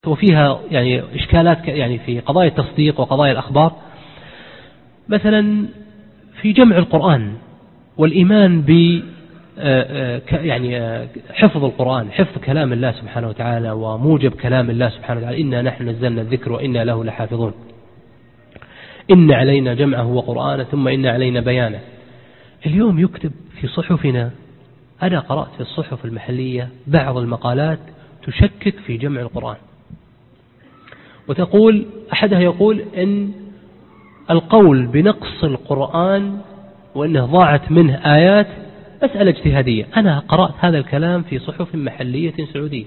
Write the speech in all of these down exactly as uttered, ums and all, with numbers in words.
وفيها يعني إشكالات يعني في قضايا التصديق وقضايا الأخبار، مثلا في جمع القرآن والإيمان ب يعني حفظ القرآن، حفظ كلام الله سبحانه وتعالى وموجب كلام الله سبحانه وتعالى، إنا نحن نزلنا الذكر وإنا له لحافظون، إن علينا جمعه وقرآنه ثم إن علينا بيانه. اليوم يكتب في صحفنا، أنا قرأت في الصحف المحلية بعض المقالات تشكك في جمع القرآن، وتقول أحدها يقول إن القول بنقص القرآن وأنه ضاعت منه آيات مسألة اجتهادية. أنا قرأت هذا الكلام في صحف محلية سعودية،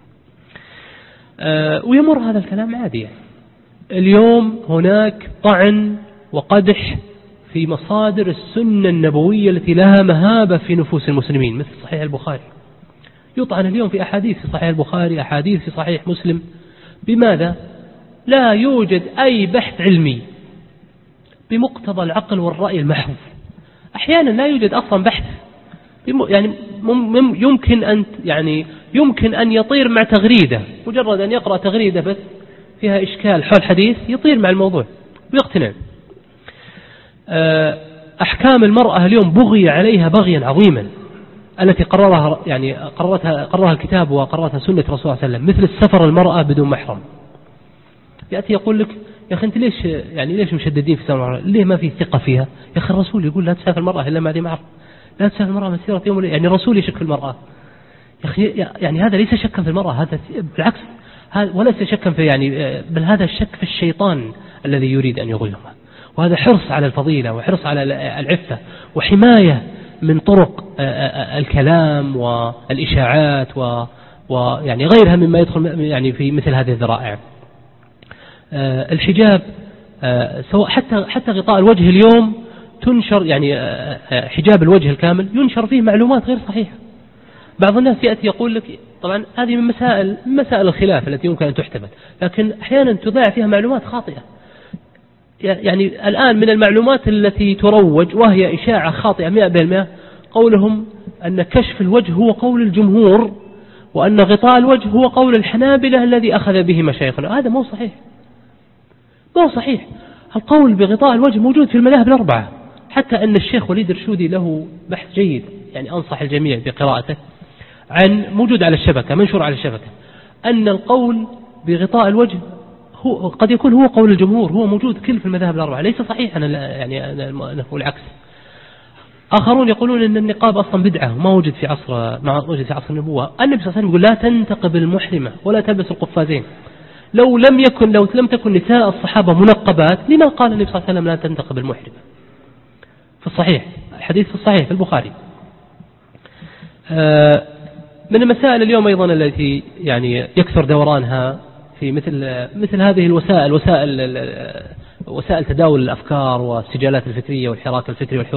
أه ويمر هذا الكلام عادي. اليوم هناك طعن وقدح في مصادر السنة النبوية التي لها مهابة في نفوس المسلمين مثل صحيح البخاري، يطعن اليوم في أحاديث في صحيح البخاري، أحاديث في صحيح مسلم. بماذا؟ لا يوجد أي بحث علمي بمقتضى العقل والرأي المحض. أحيانا لا يوجد أصلا بحث، يعني يمكن أن يعني يمكن أن يطير مع تغريدة، مجرد أن يقرأ تغريدة بس فيها إشكال حول حديث يطير مع الموضوع ويقتنع. أحكام المرأة اليوم بغي عليها بغيا عظيما التي قررها يعني قررتها قررها الكتاب وقررتها سنة رسول الله صلى الله عليه وسلم، مثل السفر المرأة بدون محرم. يأتي يقول لك يا أخي أنت ليش يعني ليش مشددين في سفر المرأة؟ ليه ما في ثقة فيها؟ يا أخي الرسول يقول لا تسافر المرأة إلا مع ذي محرم، لا تسافر المرأة مسيرة يوم، يعني الرسول يشك في المرأة. يا أخي يعني هذا ليس شكا في المرأة، هذا بالعكس، هذا وليس شكا في يعني بل هذا الشك في الشيطان الذي يريد أن يغويهما. وهذا حرص على الفضيلة وحرص على العفة وحماية من طرق الكلام والإشاعات ويعني غيرها مما يدخل يعني في مثل هذه الذرائع. الحجاب سواء حتى حتى غطاء الوجه اليوم تنشر، يعني حجاب الوجه الكامل ينشر فيه معلومات غير صحيحة. بعض الناس يأتي يقول لك طبعا هذه من مسائل من مسائل الخلاف التي يمكن أن تحتمل، لكن أحيانا تضاع فيها معلومات خاطئة. يعني الآن من المعلومات التي تروج وهي إشاعة خاطئة مئة بالمئة قولهم أن كشف الوجه هو قول الجمهور وأن غطاء الوجه هو قول الحنابلة الذي أخذ به مشايخنا. هذا مو صحيح، مو صحيح. القول بغطاء الوجه موجود في المذاهب الأربعة، حتى أن الشيخ وليد الرشودي له بحث جيد يعني أنصح الجميع بقراءته، عن موجود على الشبكة منشور على الشبكة، أن القول بغطاء الوجه هو قد يكون هو قول الجمهور، هو موجود كل في المذاهب الأربعة، ليس صحيح. أنا يعني أنا نقول العكس. آخرون يقولون أن النقاب أصلا بدعة وما وجد في عصر ما وجد في عصر النبوة. النبي صلى الله عليه وسلم يقول لا تنتقب المحرمة ولا تلبس القفازين. لو لم يكن لو لم تكن نساء الصحابة منقبات لما قال النبي صلى الله عليه وسلم لا تنتقب المحرمة؟ في الصحيح، الحديث في الصحيح في البخاري. من المسائل اليوم أيضا التي يعني يكثر دورانها في مثل مثل هذه الوسائل، وسائل وسائل تداول الأفكار والسجالات الفكرية والحراك الفكري والحوار